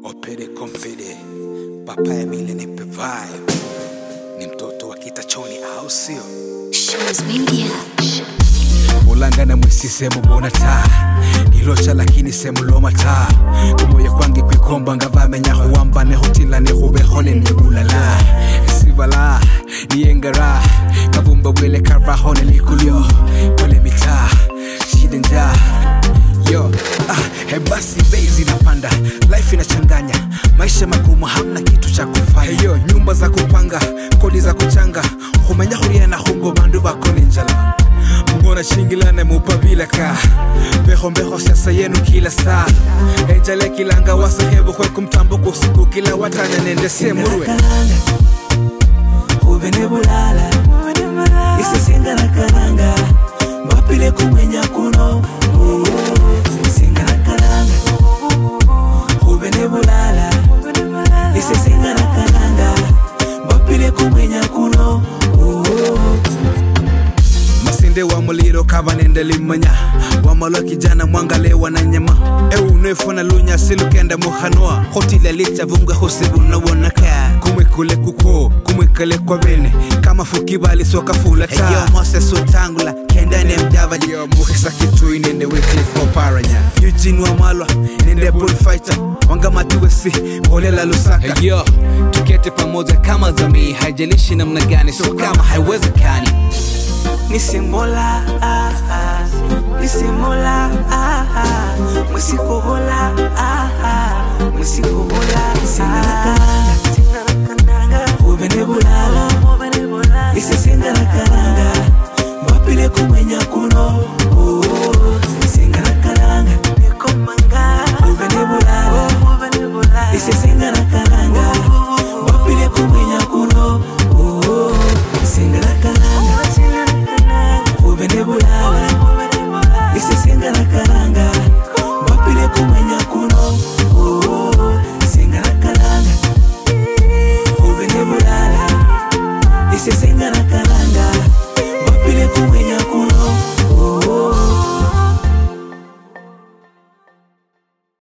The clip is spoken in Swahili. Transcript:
Opere confide, Papa Emile nipe vibe. Ni mtoto wa kitachoni au sio? Shows Media. Mulanga na mwisise mubona taa Nilocha lakini se muloma taa Kumoye kwangi kwikomba ngavamenya huwamba ne hotila ne hubehole ne bulala Sivala, niengara Kavumba wile karahone likulyo Wale mitaa, shidenja Yo, hebasi bezi napanda Life inachanganya Maisha magumu hamna kitu cha kufanya Hey yo, nyumba za kupanga Kodi za kuchanga Humenya huria na hungo bandu bakoni njala Mbona shingilane mupabila ka Mbeho siasa yenu kila saa Ejale kilanga wasahebu kwe kumtambo kusiku kila watanya nende semurwe Huvene bulala Ise singa na karanga Mbapile kumenya kuno Singa na karanga Huvene bulala Ise singa na karanga Mbapile kumenya kuno Masinde wa muliro kaba nende limanya Wamalo kijana mwangale wananyema Ewu nefona lunya silukenda muhanua Hotile licha vunga husibu na wanaka Kumwekule kuko, kumwekale kwa bene Kama fukibali soka fula taa Hey yo Mose Sotangula, kenda ne mdavali Muhisa kitui nende Wycliffe Oparanya Eugene wa malwa, nende bullfighter Wanga matuwesi, holela Lusaka Hey yo, tukete pamoja kama zamii Haijalishi namna gani, so kama haiwezekani Nisimbola, nisimbola, musikobola, musikobola. Singa na kananga, huvene bulala, ise singa na kananga, mbapile kumenya kuno. Singa na kananga, huvene bulala, ise singa na kananga, mbapile kumenya kuno. Singa na kananga Huvene bulala Ise singa na karanga Mbapile kumenya kuno Singa na karanga Huvene bulala Ise singa na karanga